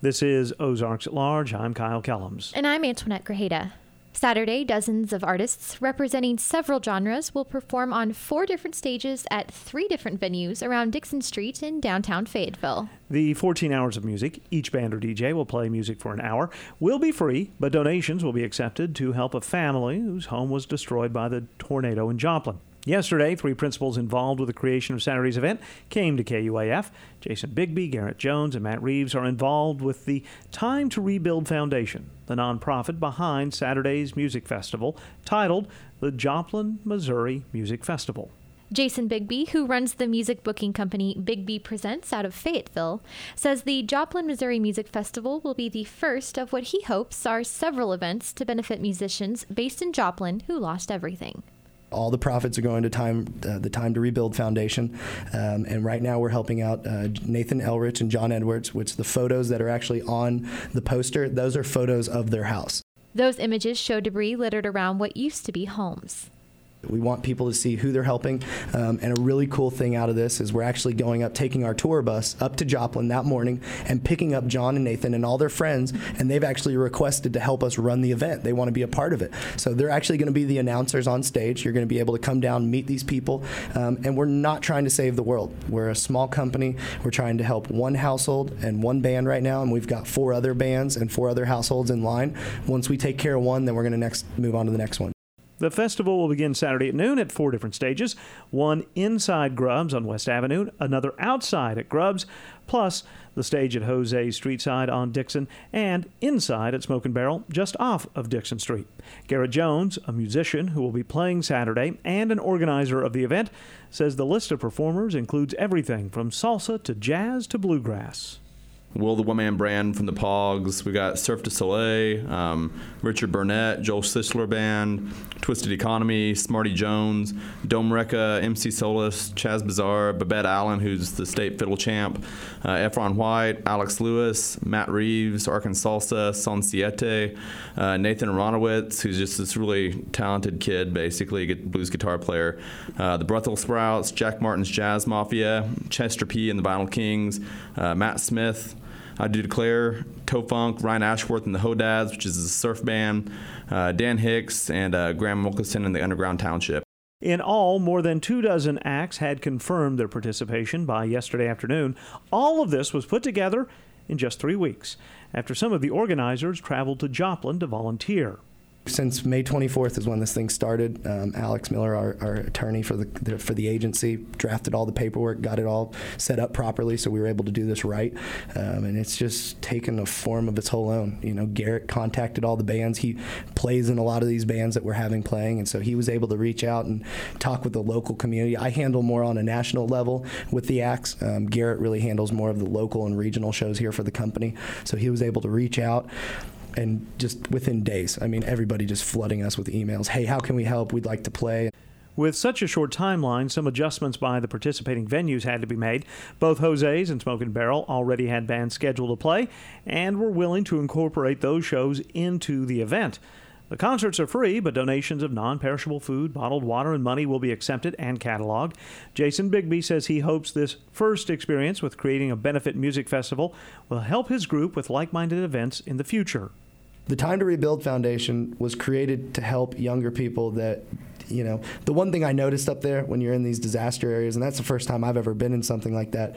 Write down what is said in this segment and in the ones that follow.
This is Ozarks at Large. I'm Kyle Kellums. And I'm Antoinette Grajeda. Saturday, dozens of artists representing several genres will perform on 4 different stages at 3 different venues around Dixon Street in downtown Fayetteville. The 14 hours of music, each band or DJ will play music for an hour, will be free, but donations will be accepted to help a family whose home was destroyed by the tornado in Joplin. Yesterday, 3 principals involved with the creation of Saturday's event came to KUAF. Jason Bigby, Garrett Jones, and Matt Reeves are involved with the Time to Rebuild Foundation, the nonprofit behind Saturday's music festival, titled the Joplin, Missouri Music Festival. Jason Bigby, who runs the music booking company Bigby Presents out of Fayetteville, says the Joplin, Missouri Music Festival will be the first of what he hopes are several events to benefit musicians based in Joplin who lost everything. All the profits are going to the Time to Rebuild Foundation, and right now we're helping out Nathan Elrich and John Edwards, which the photos that are actually on the poster, those are photos of their house. Those images show debris littered around what used to be homes. We want people to see who they're helping, and a really cool thing out of this is we're actually taking our tour bus up to Joplin that morning and picking up John and Nathan and all their friends, and they've actually requested to help us run the event. They want to be a part of it. So they're actually going to be the announcers on stage. You're going to be able to come down, meet these people, and we're not trying to save the world. We're a small company. We're trying to help one household and one band right now, and we've got 4 other bands and 4 other households in line. Once we take care of one, then we're going to move on to the next one. The festival will begin Saturday at noon at 4 different stages, one inside Grubbs on West Avenue, another outside at Grubbs, plus the stage at Jose's Streetside on Dixon, and inside at Smoke and Barrel just off of Dixon Street. Garrett Jones, a musician who will be playing Saturday and an organizer of the event, says the list of performers includes everything from salsa to jazz to bluegrass. Will the One Man Brand from the Pogs. We got Surf du Soleil, Richard Burnett, Joel Sisler Band, Twisted Economy, Smarty Jones, Dome Recca, MC Solis, Chaz Bazaar, Babette Allen, who's the state fiddle champ, Efron White, Alex Lewis, Matt Reeves, Arkansas Salsa, Son Siete, Nathan Aronowitz, who's just this really talented kid, basically, blues guitar player, the Brussels Sprouts, Jack Martin's Jazz Mafia, Chester P. and the Vinyl Kings, Matt Smith, I Do Declare, Toe Funk, Ryan Ashworth and the Hodads, which is a surf band, Dan Hicks, and Graham Wilkinson and the Underground Township. In all, more than 24 acts had confirmed their participation by yesterday afternoon. All of this was put together in just 3 weeks, after some of the organizers traveled to Joplin to volunteer. Since May 24th is when this thing started, Alex Miller, our attorney for the agency, drafted all the paperwork, got it all set up properly, so we were able to do this right. And it's just taken a form of its whole own. You know, Garrett contacted all the bands. He plays in a lot of these bands that we're having playing, and so he was able to reach out and talk with the local community. I handle more on a national level with the acts. Garrett really handles more of the local and regional shows here for the company, so he was able to reach out. And just within days, I mean, everybody just flooding us with emails. Hey, how can we help? We'd like to play. With such a short timeline, some adjustments by the participating venues had to be made. Both Jose's and Smoke and Barrel already had bands scheduled to play and were willing to incorporate those shows into the event. The concerts are free, but donations of non-perishable food, bottled water, and money will be accepted and cataloged. Jason Bigby says he hopes this first experience with creating a benefit music festival will help his group with like-minded events in the future. The Time to Rebuild Foundation was created to help younger people that, you know, the one thing I noticed up there when you're in these disaster areas, and that's the first time I've ever been in something like that,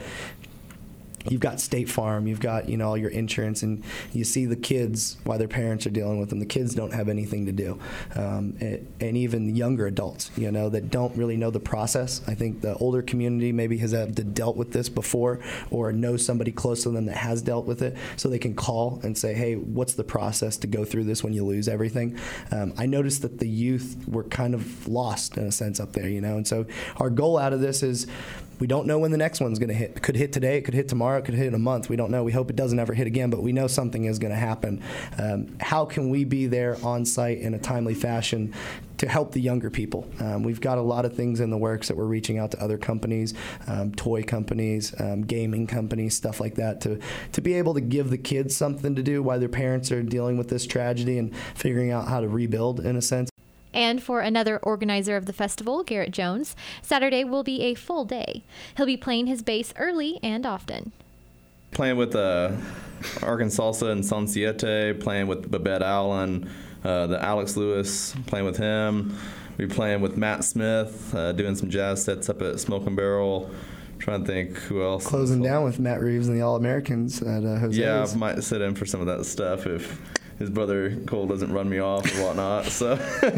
you've got State Farm, you've got, you know, all your insurance, and you see the kids while their parents are dealing with them. The kids don't have anything to do. And even younger adults, you know, that don't really know the process. I think the older community maybe has dealt with this before or knows somebody close to them that has dealt with it, so they can call and say, hey, what's the process to go through this when you lose everything? I noticed that the youth were kind of lost in a sense up there, you know, and so our goal out of this is we don't know when the next one's going to hit. It could hit today, it could hit tomorrow, it could hit in a month. We don't know. We hope it doesn't ever hit again, but we know something is going to happen. How can we be there on site in a timely fashion to help the younger people? We've got a lot of things in the works that we're reaching out to other companies, toy companies, gaming companies, stuff like that, to be able to give the kids something to do while their parents are dealing with this tragedy and figuring out how to rebuild in a sense. And for another organizer of the festival, Garrett Jones, Saturday will be a full day. He'll be playing his bass early and often. Playing with Arkansas and Son Siete, playing with Babette Allen, the Alex Lewis, playing with him. We're playing with Matt Smith, doing some jazz sets up at Smoke and Barrel. Trying to think who else. Closing down with Matt Reeves and the All-Americans at Jose's. Yeah, I might sit in for some of that stuff if his brother Cole doesn't run me off or whatnot. So,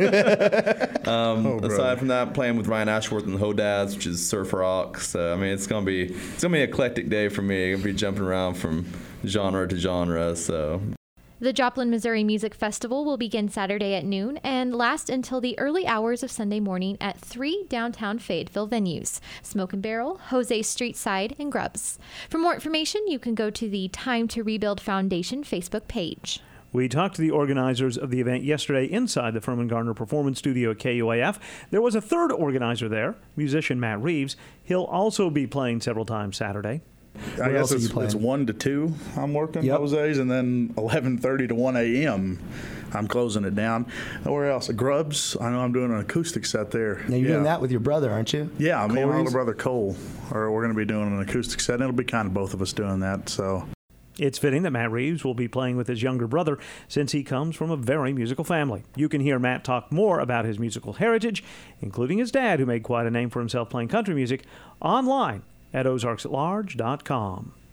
aside from that, playing with Ryan Ashworth and the Hodads, which is surf rock. So, I mean, it's gonna be an eclectic day for me. I'll be jumping around from genre to genre. So. The Joplin, Missouri Music Festival will begin Saturday at noon and last until the early hours of Sunday morning at 3 downtown Fayetteville venues: Smoke and Barrel, Jose Street Side, and Grubbs. For more information, you can go to the Time to Rebuild Foundation Facebook page. We talked to the organizers of the event yesterday inside the Furman Gardner Performance Studio at KUAF. There was a third organizer there, musician Matt Reeves. He'll also be playing several times Saturday. I guess it's 1 to 2 I'm working those days, and then 11:30 to 1 a.m. I'm closing it down. Where else? Grubbs. I know I'm doing an acoustic set there. Now you're doing that with your brother, aren't you? Yeah, me and my Reeves? older brother Cole. We're going to be doing an acoustic set, and it'll be kind of both of us doing that. So it's fitting that Matt Reeves will be playing with his younger brother since he comes from a very musical family. You can hear Matt talk more about his musical heritage, including his dad, who made quite a name for himself playing country music, online at ozarksatlarge.com.